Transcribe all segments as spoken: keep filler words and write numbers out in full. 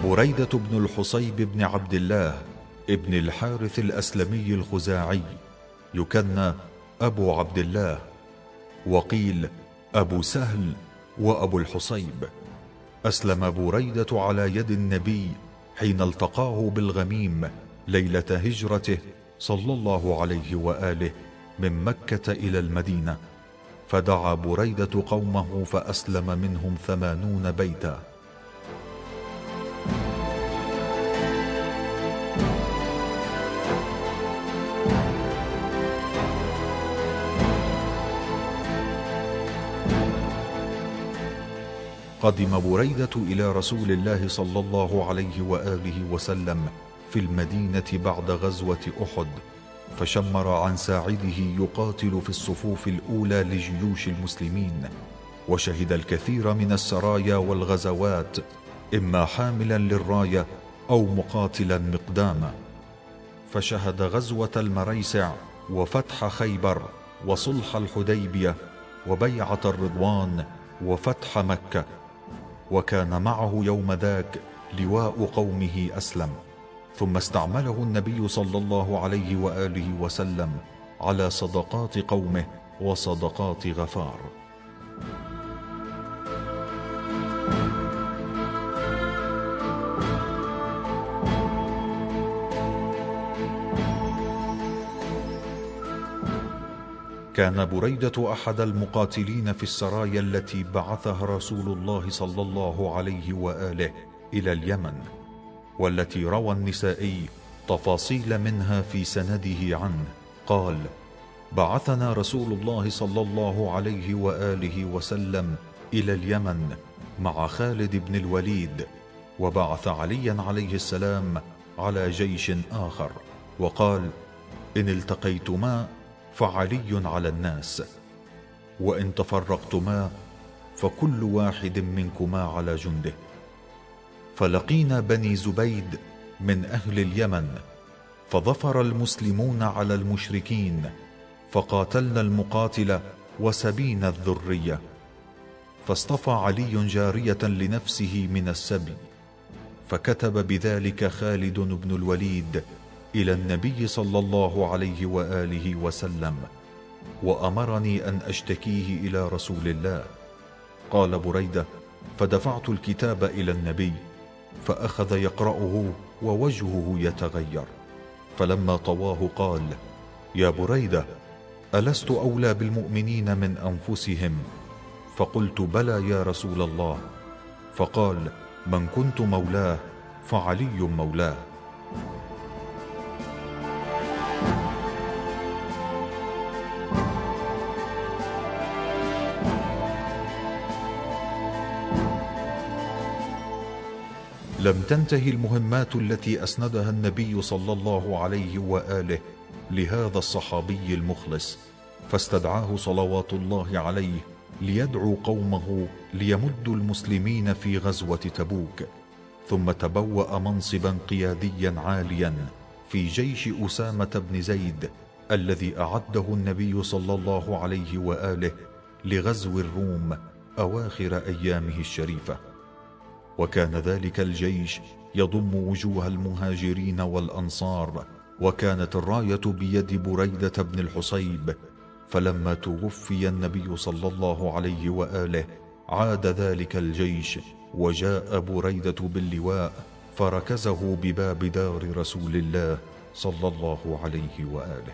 بريدة بن الحصيب بن عبد الله ابن الحارث الأسلمي الخزاعي، يكنى أبو عبد الله، وقيل أبو سهل وأبو الحصيب. أسلم بريدة على يد النبي حين التقاه بالغميم ليلة هجرته صلى الله عليه وآله من مكة إلى المدينة، فدعا بريدة قومه فأسلم منهم ثمانون بيتا. قدم بريدة إلى رسول الله صلى الله عليه وآله وسلم في المدينة بعد غزوة أحد، فشمر عن ساعده يقاتل في الصفوف الأولى لجيوش المسلمين، وشهد الكثير من السرايا والغزوات، إما حاملا للراية أو مقاتلا مقداما. فشهد غزوة المريسع وفتح خيبر وصلح الحديبية وبيعة الرضوان وفتح مكة، وكان معه يوم ذاك لواء قومه أسلم. ثم استعمله النبي صلى الله عليه وآله وسلم على صدقات قومه وصدقات غفار. كان بريدة أحد المقاتلين في السرايا التي بعثها رسول الله صلى الله عليه وآله إلى اليمن، والتي روى النسائي تفاصيل منها في سنده عنه. قال: بعثنا رسول الله صلى الله عليه وآله وسلم إلى اليمن مع خالد بن الوليد، وبعث عليا عليه السلام على جيش آخر، وقال: إن التقيتما فعلي على الناس، وإن تفرقتما فكل واحد منكما على جنده. فلقينا بني زبيد من أهل اليمن، فظفر المسلمون على المشركين، فقاتلنا المقاتل وسبينا الذرية. فاصطفى علي جارية لنفسه من السبي، فكتب بذلك خالد بن الوليد إلى النبي صلى الله عليه وآله وسلم، وأمرني أن أشتكيه إلى رسول الله. قال بريدة: فدفعت الكتاب إلى النبي، فأخذ يقرأه ووجهه يتغير، فلما طواه قال: يا بريدة، ألست أولى بالمؤمنين من أنفسهم؟ فقلت: بلى يا رسول الله. فقال: من كنت مولاه فعلي مولاه. لم تنتهي المهمات التي أسندها النبي صلى الله عليه وآله لهذا الصحابي المخلص، فاستدعاه صلوات الله عليه ليدعو قومه ليمدوا المسلمين في غزوة تبوك، ثم تبوأ منصبا قياديا عاليا في جيش أسامة بن زيد الذي أعده النبي صلى الله عليه وآله لغزو الروم أواخر أيامه الشريفة. وكان ذلك الجيش يضم وجوه المهاجرين والأنصار، وكانت الراية بيد بريدة بن الحصيب. فلما توفي النبي صلى الله عليه وآله عاد ذلك الجيش، وجاء بريدة باللواء فركزه بباب دار رسول الله صلى الله عليه وآله.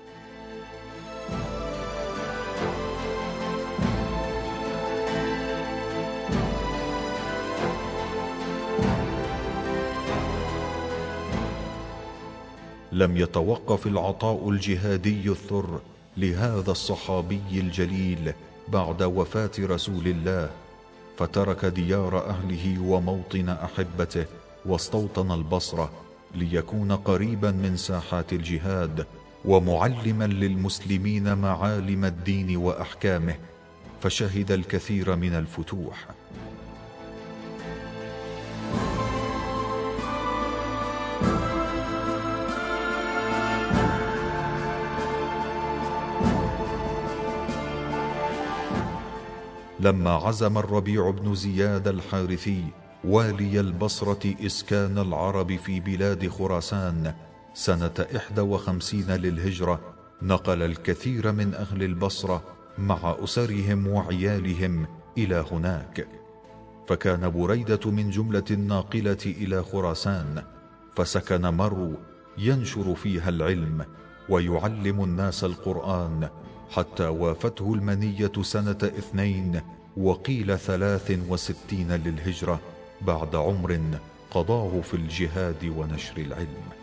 لم يتوقف العطاء الجهادي الثر لهذا الصحابي الجليل بعد وفاة رسول الله، فترك ديار أهله وموطن أحبته واستوطن البصرة ليكون قريبا من ساحات الجهاد ومعلما للمسلمين معالم الدين وأحكامه، فشهد الكثير من الفتوح. لما عزم الربيع بن زياد الحارثي والي البصرة إسكان العرب في بلاد خراسان سنة إحدى وخمسين للهجرة، نقل الكثير من أهل البصرة مع أسرهم وعيالهم إلى هناك. فكان بريدة من جملة الناقلة إلى خراسان، فسكن مرو ينشر فيها العلم ويعلم الناس القرآن، حتى وافته المنية سنة اثنين وقيل ثلاث وستين للهجرة، بعد عمر قضاه في الجهاد ونشر العلم.